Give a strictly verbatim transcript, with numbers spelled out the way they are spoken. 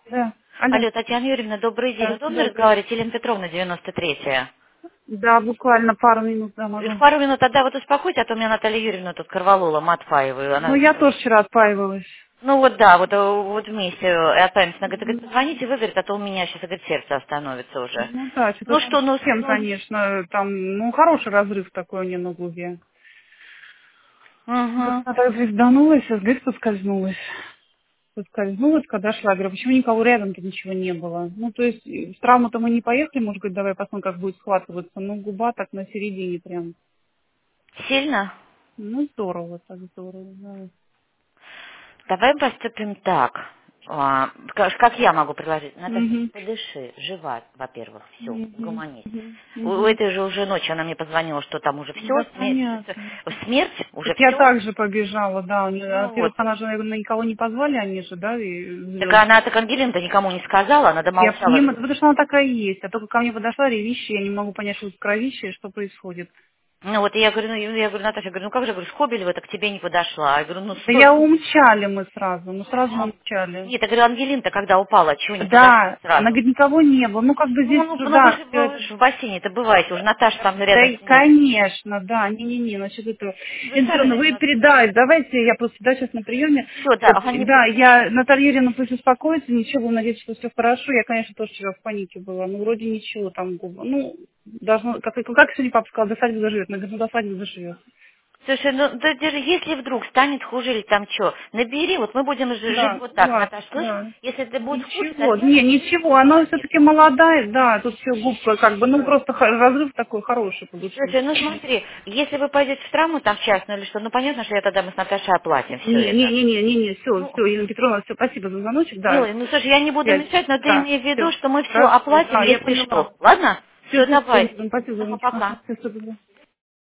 Да. Алло. Алло, Татьяна Юрьевна, добрый день. Да, Удобно добрый. разговаривать? Елена Петровна, девяносто третья. Да, буквально пару минут, да, В могу. пару минут тогда вот успокойте, а то у меня Наталья Юрьевна тут корвалола, матфаевую. Ну, Она... я тоже вчера отпаивалась. Ну вот да, вот, э, вот вместе э, отправимся. Она говорит, говорит, М, позвоните, вы, говорит, а то у меня сейчас, говорит, сердце остановится уже. Ну да, что-то Ну там что, ну, совсем, ну, конечно, там, ну, хороший разрыв такой у нее на губе. Вот угу. она так звезданулась, а говорит, поскользнулась. Поскользнулась, когда шла. Я говорю, почему никого рядом-то ничего не было? Ну, то есть, э, в травму-то мы не поехали, может быть, давай посмотрим, как будет схватываться. Ну, губа так на середине прям. Сильно? Ну, здорово, так здорово, да. Давай поступим так. А, как, как я могу предложить? Наташа, Угу. подыши, живот, во-первых, все, Угу. угомонись. Угу. У, у Угу. этой же уже ночью она мне позвонила, что там уже все, Да, понятно. смерть, уже Так я все. также побежала, да. у нее- Ну вот. Во-первых, она же, наверное, никого не позвали, они же, да, и Так звезды. она так Ангелина-то никому не сказала, она Я домолчала. понимаю, потому что она такая есть. А только ко мне подошла ревище, я не могу понять, что это кровище, что происходит. Ну вот я говорю, ну я говорю, Наташа, я говорю, ну как же, говорю, Скобелева так к тебе не подошла. Я говорю, ну Да стой. я умчали мы сразу, мы сразу Ну, умчали. нет, я говорю, Ангелина-то когда упала, чего не подошли Да, она сразу? говорит, никого не было. Ну, как бы Ну, здесь, ну, ну вы да, же всё вы это. же в бассейне-то бываете, уже Наташа там Да, рядом и, сидит. конечно, да, не-не-не, насчет этого. Вы Елена сами Петровна, вы начнете. передайте, давайте, я просто, да, сейчас на приеме. Все, да, Вот, ага, не да, переживай. я, Наталья Юрьевна, пусть успокоится, ничего, будем надеяться, что все хорошо. Я, конечно, тоже вчера в панике была, ну, вроде ничего там, губа. Ну, должно, как, как сегодня папа сказал, до свадьбы заживет, она говорит, ну, до свадьбы заживет. Слушай, ну да, даже если вдруг станет хуже или там что, набери, вот мы будем ж- жить Да, вот так, ладно, Наташ, слышишь? да. Если это будет хуже, Ничего, тогда не, набери, ничего, она позвони. все-таки молодая, да, тут все губка, как бы, ну, просто х- разрыв такой хороший Слушай, получился. ну смотри, если вы пойдете в травму там в частную или что, ну понятно, что я тогда мы с Наташей оплатим все Не, не, это. не, не, не, не, все, Ну, все, Елена Петровна, все, спасибо за звоночек, да. милый, ну слушай, я не буду Связь. мешать, но ты Да, имей в виду, все. что мы все Хорошо, оплатим, да, я если поняла. что. Ладно? Все, Все, все, все, давай. Елена, спасибо за Ага, звоночек. пока. Все, все,